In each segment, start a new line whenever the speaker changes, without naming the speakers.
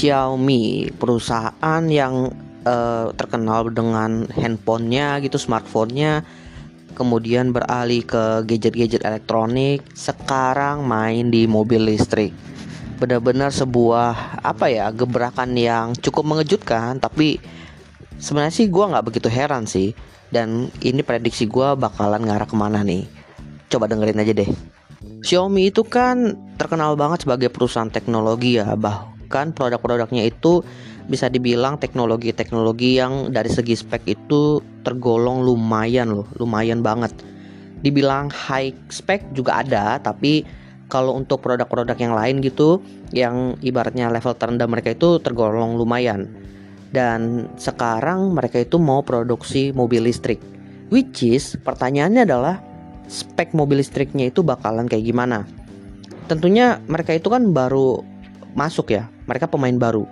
Xiaomi, perusahaan yang terkenal dengan handphonenya gitu, smartphone-nya, kemudian beralih ke gadget-gadget elektronik, sekarang main di mobil listrik. Benar-benar sebuah gebrakan yang cukup mengejutkan, tapi sebenarnya sih gue nggak begitu heran sih. Dan ini prediksi gue bakalan ngarah kemana nih. Coba dengerin aja deh. Xiaomi itu kan terkenal banget sebagai perusahaan teknologi ya. Bahkan produk-produknya itu bisa dibilang teknologi-teknologi yang dari segi spek itu tergolong lumayan banget. Dibilang high spec juga ada, tapi kalau untuk produk-produk yang lain gitu, yang ibaratnya level terendah mereka itu tergolong lumayan. Dan sekarang mereka itu mau produksi mobil listrik, which is pertanyaannya adalah spek mobil listriknya itu bakalan kayak gimana. Tentunya mereka itu kan baru masuk ya, mereka pemain baru.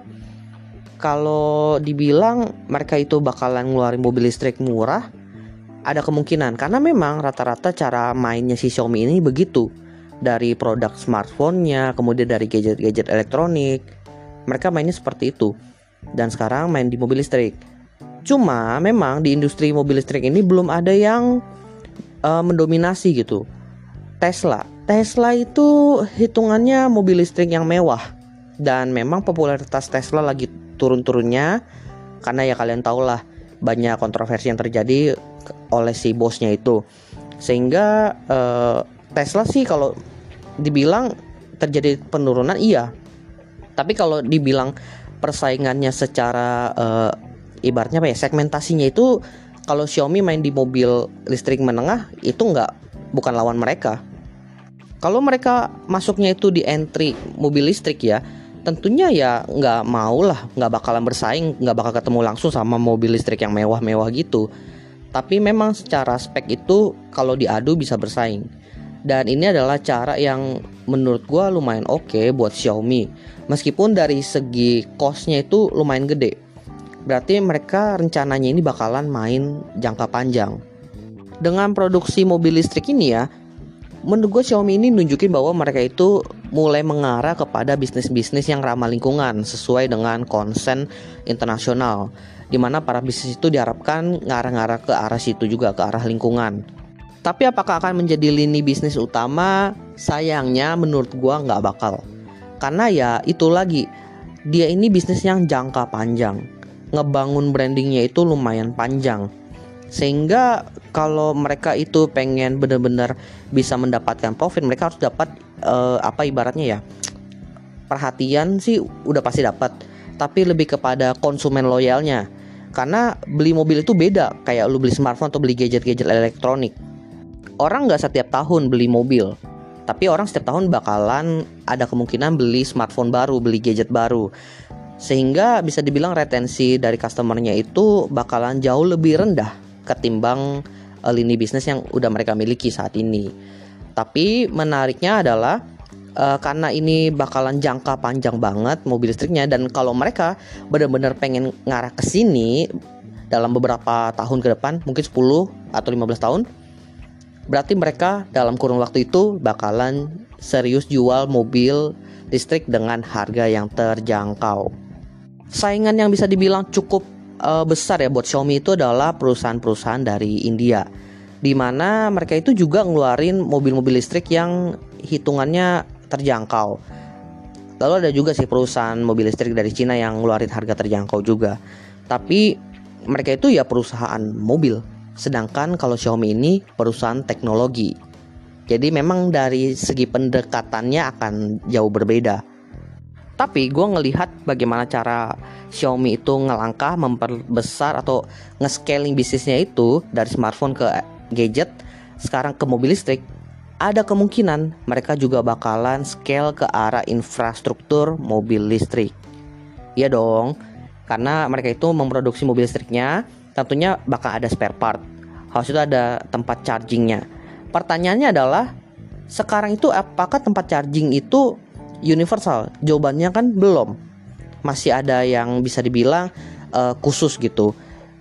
Kalau dibilang mereka itu bakalan ngeluarin mobil listrik murah, ada kemungkinan, karena memang rata-rata cara mainnya si Xiaomi ini begitu. Dari produk smartphone-nya, kemudian dari gadget-gadget elektronik, mereka mainnya seperti itu. Dan sekarang main di mobil listrik. Cuma memang di industri mobil listrik ini belum ada yang mendominasi gitu. Tesla itu hitungannya mobil listrik yang mewah. Dan memang popularitas Tesla lagi turun-turunnya, karena ya kalian tahu lah, banyak kontroversi yang terjadi oleh si bosnya itu. Sehingga Tesla sih kalau dibilang terjadi penurunan iya. Tapi kalau dibilang persaingannya secara ibaratnya segmentasinya itu, kalau Xiaomi main di mobil listrik menengah itu bukan lawan mereka. Kalau mereka masuknya itu di entry mobil listrik ya, tentunya ya nggak bakalan bersaing, nggak bakal ketemu langsung sama mobil listrik yang mewah-mewah gitu. Tapi memang secara spek itu kalau diadu bisa bersaing. Dan ini adalah cara yang menurut gue lumayan oke buat Xiaomi. Meskipun dari segi cost-nya itu lumayan gede. Berarti mereka rencananya ini bakalan main jangka panjang. Dengan produksi mobil listrik ini ya, menurut gue Xiaomi ini nunjukin bahwa mereka itu mulai mengarah kepada bisnis-bisnis yang ramah lingkungan sesuai dengan konsen internasional, di mana para bisnis itu diharapkan ngarah-ngarah ke arah situ juga, ke arah lingkungan. Tapi apakah akan menjadi lini bisnis utama? Sayangnya menurut gua nggak bakal. Karena ya itu lagi, dia ini bisnis yang jangka panjang. Ngebangun brandingnya itu lumayan panjang. Sehingga kalau mereka itu pengen benar-benar bisa mendapatkan profit, mereka harus dapat ibaratnya ya, perhatian sih udah pasti dapat, tapi lebih kepada konsumen loyalnya. Karena beli mobil itu beda kayak lu beli smartphone atau beli gadget-gadget elektronik. Orang gak setiap tahun beli mobil, tapi orang setiap tahun bakalan ada kemungkinan beli smartphone baru, beli gadget baru. Sehingga bisa dibilang retensi dari customernya itu bakalan jauh lebih rendah ketimbang lini bisnis yang udah mereka miliki saat ini. Tapi menariknya adalah karena ini bakalan jangka panjang banget mobil listriknya, dan kalau mereka benar-benar pengen ngarah ke sini dalam beberapa tahun ke depan, mungkin 10 atau 15 tahun, berarti mereka dalam kurun waktu itu bakalan serius jual mobil listrik dengan harga yang terjangkau. Saingan yang bisa dibilang cukup besar ya buat Xiaomi itu adalah perusahaan-perusahaan dari India, di mana mereka itu juga ngeluarin mobil-mobil listrik yang hitungannya terjangkau. Lalu ada juga sih perusahaan mobil listrik dari Cina yang ngeluarin harga terjangkau juga. Tapi mereka itu ya perusahaan mobil. Sedangkan kalau Xiaomi ini perusahaan teknologi. Jadi memang dari segi pendekatannya akan jauh berbeda. Tapi gue ngelihat bagaimana cara Xiaomi itu ngelangkah memperbesar atau nge-scaling bisnisnya itu dari smartphone ke gadget, sekarang ke mobil listrik. Ada kemungkinan mereka juga bakalan scale ke arah infrastruktur mobil listrik. Iya dong, karena mereka itu memproduksi mobil listriknya, tentunya bakal ada spare part. Harus itu ada tempat chargingnya. Pertanyaannya adalah, sekarang itu apakah tempat charging itu universal? Jawabannya kan belum. Masih ada yang bisa dibilang khusus gitu.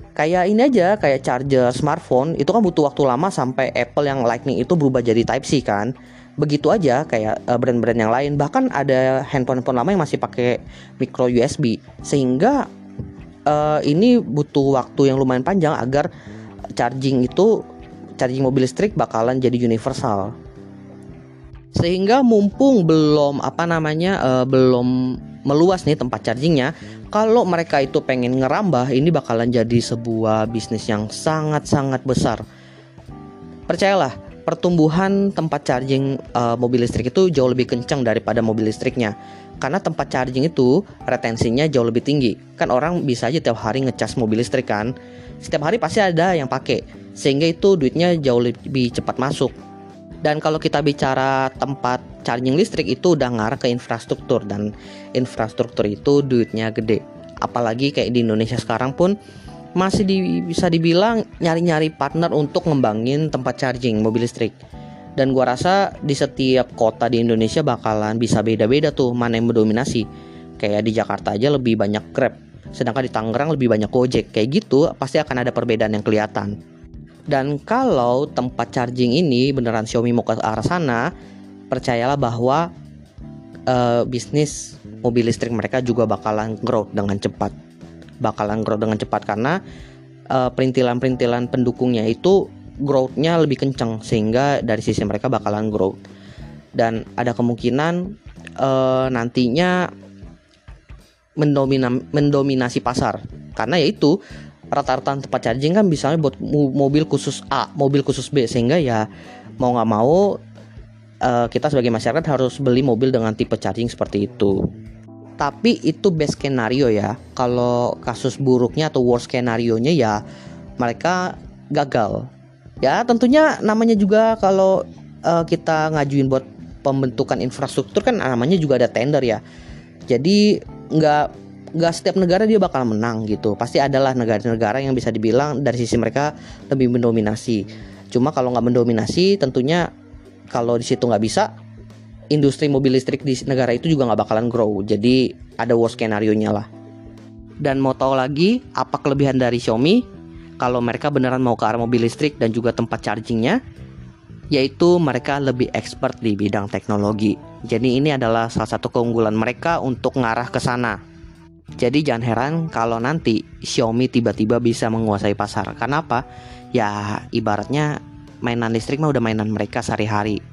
Kayak ini aja, kayak charger smartphone itu kan butuh waktu lama sampai Apple yang Lightning itu berubah jadi Type C kan. Begitu aja kayak brand-brand yang lain. Bahkan ada handphone-handphone lama yang masih pakai micro USB. Sehingga ini butuh waktu yang lumayan panjang agar charging mobil listrik bakalan jadi universal. Sehingga mumpung belum belum meluas nih tempat chargingnya, kalau mereka itu pengen ngerambah, ini bakalan jadi sebuah bisnis yang sangat-sangat besar. Percayalah, pertumbuhan tempat charging mobil listrik itu jauh lebih kencang daripada mobil listriknya. Karena tempat charging itu retensinya jauh lebih tinggi. Kan orang bisa aja tiap hari ngecas mobil listrik kan. Setiap hari pasti ada yang pakai. Sehingga itu duitnya jauh lebih cepat masuk. Dan kalau kita bicara tempat charging listrik itu udah ngarah ke infrastruktur, dan infrastruktur itu duitnya gede. Apalagi kayak di Indonesia sekarang pun masih bisa dibilang nyari-nyari partner untuk ngembangin tempat charging mobil listrik. Dan gua rasa di setiap kota di Indonesia bakalan bisa beda-beda tuh mana yang mendominasi. Kayak di Jakarta aja lebih banyak Grab, sedangkan di Tangerang lebih banyak Gojek. Kayak gitu pasti akan ada perbedaan yang kelihatan. Dan kalau tempat charging ini beneran Xiaomi mau ke arah sana, percayalah bahwa bisnis mobil listrik mereka juga bakalan growth dengan cepat. Karena perintilan-perintilan pendukungnya itu growth-nya lebih kencang, sehingga dari sisi mereka bakalan growth. Dan ada kemungkinan nantinya mendominasi pasar. Karena yaitu rata-rata tempat charging kan misalnya buat mobil khusus A, mobil khusus B, sehingga ya mau nggak mau kita sebagai masyarakat harus beli mobil dengan tipe charging seperti itu. Tapi itu best skenario ya. Kalau kasus buruknya atau worst skenario-nya ya mereka gagal. Ya tentunya namanya juga kalau kita ngajuin buat pembentukan infrastruktur kan namanya juga ada tender ya. Jadi nggak setiap negara dia bakal menang gitu. Pasti adalah negara-negara yang bisa dibilang dari sisi mereka lebih mendominasi. Cuma kalau nggak mendominasi, tentunya kalau di situ nggak bisa, industri mobil listrik di negara itu juga nggak bakalan grow. Jadi ada worst skenario-nya lah. Dan mau tahu lagi apa kelebihan dari Xiaomi kalau mereka beneran mau ke arah mobil listrik dan juga tempat chargingnya, yaitu mereka lebih expert di bidang teknologi. Jadi ini adalah salah satu keunggulan mereka untuk ngarah ke sana. Jadi jangan heran kalau nanti Xiaomi tiba-tiba bisa menguasai pasar. Karena apa? Ya ibaratnya mainan listrik mah udah mainan mereka sehari-hari.